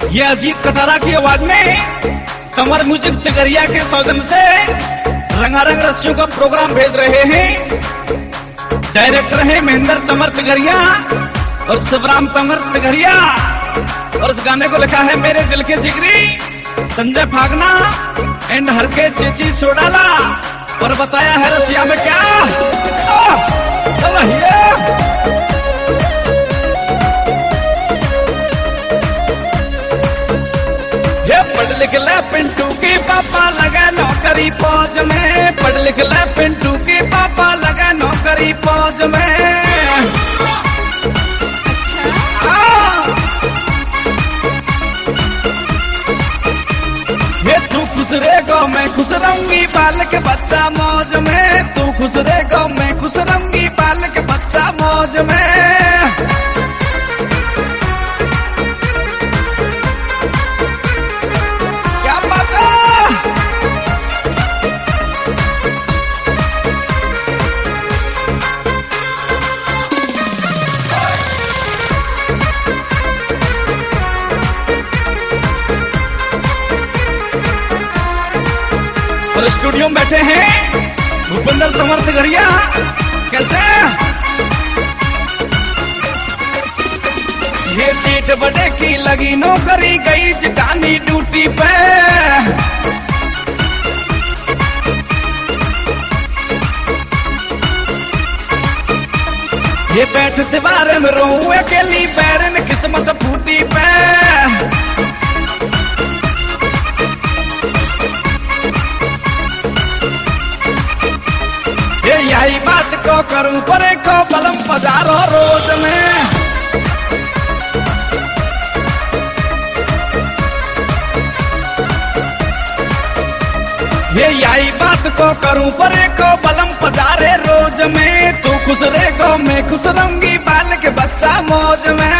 ये अजीत कटारा की आवाज में तंवर म्यूजिक तिगरिया के सौजन से रंगारंग रस्सियों का प्रोग्राम भेज रहे हैं। डायरेक्टर है महेंद्र तंवर तिगरिया और शिवराम तंवर तिगरिया, और इस गाने को लिखा है मेरे दिल के जिगरी संजय फागना एंड हर के चेची सोडाला, और बताया है रसिया में क्या पढ़ लिख ले पिंटू के पापा लगा नौकरी फौज में, पढ़ लिख ले पिंटू के पापा लगा नौकरी फौज में। ये तू खुश रहेगा मैं खुश रहूंगी बाल के बच्चा मौज में, तू खुश रहेगा मैं खुश रहूंगी बाल के बच्चा मौज में। और स्टूडियो में बैठे हैं भूपेंद्र तंवर तिगरिया। कैसे ये चीट बड़े की लगी नौकरी गई जिटानी ड्यूटी पे, ये बैठ दीवार में रोऊं अकेली पैरन किस्मत फूटी पे। यही बात को करूं परे को बलम पधारो रोज में, ये यही बात को करूं परे को बलम पधारे रोज में। तू खुश रहेगा मैं खुश रहूंगी बाल के बच्चा मौज में।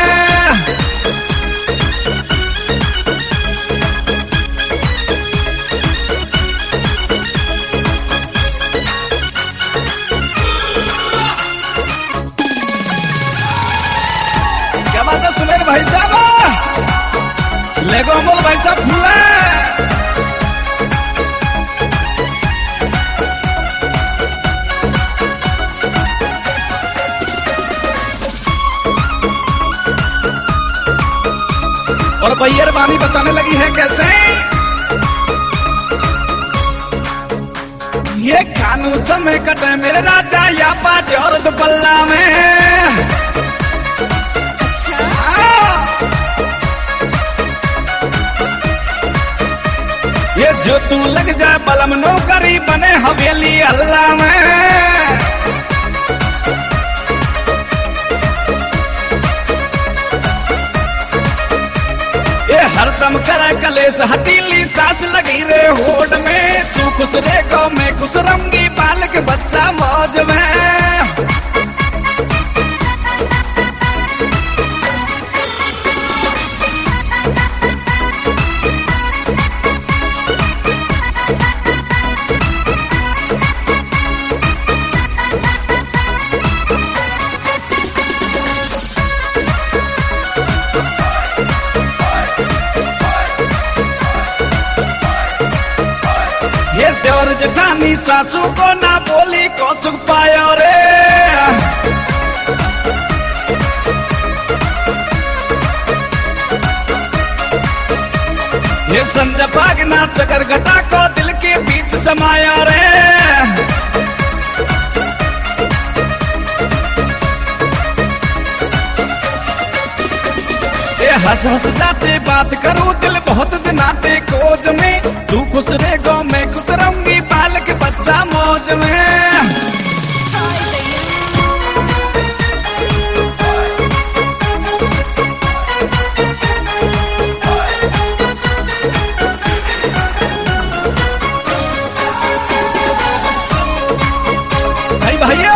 सुमेर भाई साहब लेगो मोल भाई साहब फूला और बैयर बानी बताने लगी है कैसे ये कानून समय कटे मेरे राजा या पाटे और दुपल्ला में। ये जो तू लग जाए बलम नौकरी बने हवेली अल्लाह में। ये हरदम करे कलेस हथीली सांस लगी रे होड़ में, तू खुश रहेगा मैं खुश रहूंगी बाल के बच्चा मौज में। ये देवर जेठानी सासू को ना बोली को सुख पायो रे, ये संजय भागना सगर घटा को दिल के बीच समाया रे। ये हंस हंस जाते बात करूं दिल बहुत दिन आते खोज में, तू खुश रहेगा मैं खुश रहूंगी बाल के बच्चा मौज में। भाई भैया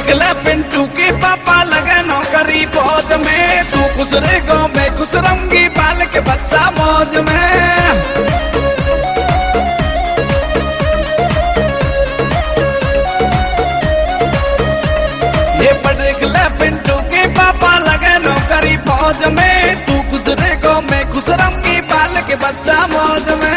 निकला पिंटू के पापा लगे नौकरी फौज में, तू खुश रे गाँव में खुश रहूंगी पाल के बच्चा मौज में। ये पढ़ निकला पिंटू के पापा लगे नौकरी फौज में, तू खुश रे गाँव में खुश रहूंगी पाल के बच्चा मौज में।